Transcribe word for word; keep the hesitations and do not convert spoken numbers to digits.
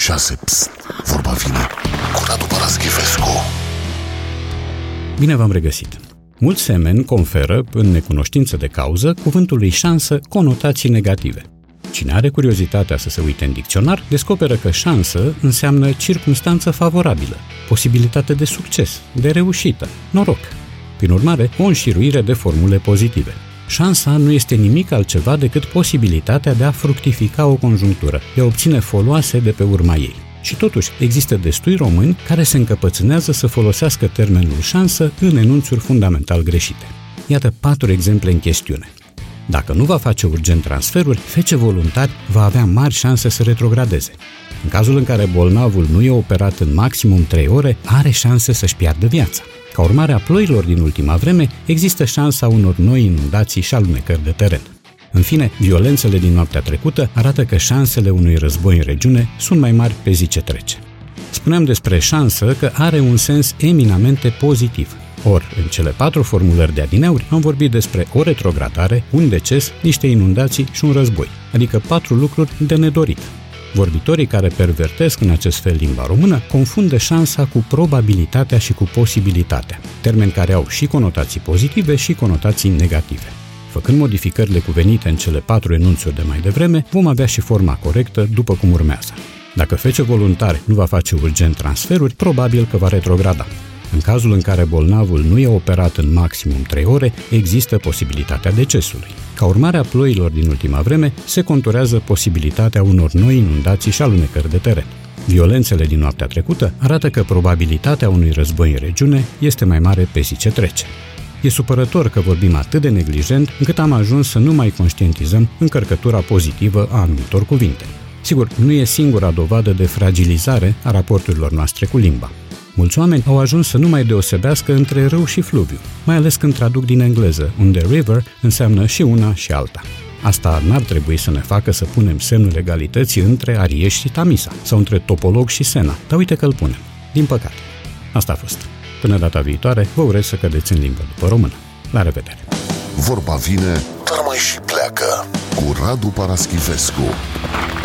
șase. Psst, vorba vine cu Radu Paraschivescu. Bine v-am regăsit! Mulți semeni conferă, în necunoștință de cauză, cuvântului șansă conotații negative. Cine are curiozitatea să se uite în dicționar, descoperă că șansă înseamnă circumstanță favorabilă, posibilitate de succes, de reușită, noroc. Prin urmare, o înșiruire de formule pozitive. Șansa nu este nimic altceva decât posibilitatea de a fructifica o conjunctură, de a obține foloase de pe urma ei. Și totuși, există destui români care se încăpățânează să folosească termenul șansă în enunțuri fundamental greșite. Iată patru exemple în chestiune. Dacă nu va face urgent transferuri, F C voluntar va avea mari șanse să retrogradeze. În cazul în care bolnavul nu e operat în maximum trei ore, are șanse să-și piardă viața. Ca urmare a ploilor din ultima vreme, există șansa unor noi inundații și alunecări de teren. În fine, violențele din noaptea trecută arată că șansele unui război în regiune sunt mai mari pe zi ce trece. Spuneam despre șansă că are un sens eminamente pozitiv. Ori, în cele patru formulări de adineauri, am vorbit despre o retrogradare, un deces, niște inundații și un război, adică patru lucruri de nedorit. Vorbitorii care pervertesc în acest fel limba română confundă șansa cu probabilitatea și cu posibilitatea, termeni care au și conotații pozitive și conotații negative. Făcând modificările cuvenite în cele patru enunțuri de mai devreme, vom avea și forma corectă după cum urmează. Dacă F C voluntar nu va face urgent transferuri, probabil că va retrograda. În cazul în care bolnavul nu e operat în maximum trei ore, există posibilitatea decesului. Ca urmare a ploilor din ultima vreme, se conturează posibilitatea unor noi inundații și alunecări de teren. Violențele din noaptea trecută arată că probabilitatea unui război în regiune este mai mare pe zi ce trece. E supărător că vorbim atât de neglijent încât am ajuns să nu mai conștientizăm încărcătura pozitivă a anumitor cuvinte. Sigur, nu e singura dovadă de fragilizare a raporturilor noastre cu limba. Mulți oameni au ajuns să nu mai deosebească între râu și fluviu, mai ales când traduc din engleză, unde river înseamnă și una și alta. Asta n-ar trebui să ne facă să punem semnul egalității între Arieș și Tamisa, sau între Topolog și Sena, dar uite că îl punem. Din păcate. Asta a fost. Până data viitoare, vă urez să cădeți în limbă după română. La revedere! Vorba vine, dar mai și pleacă cu Radu Paraschivescu.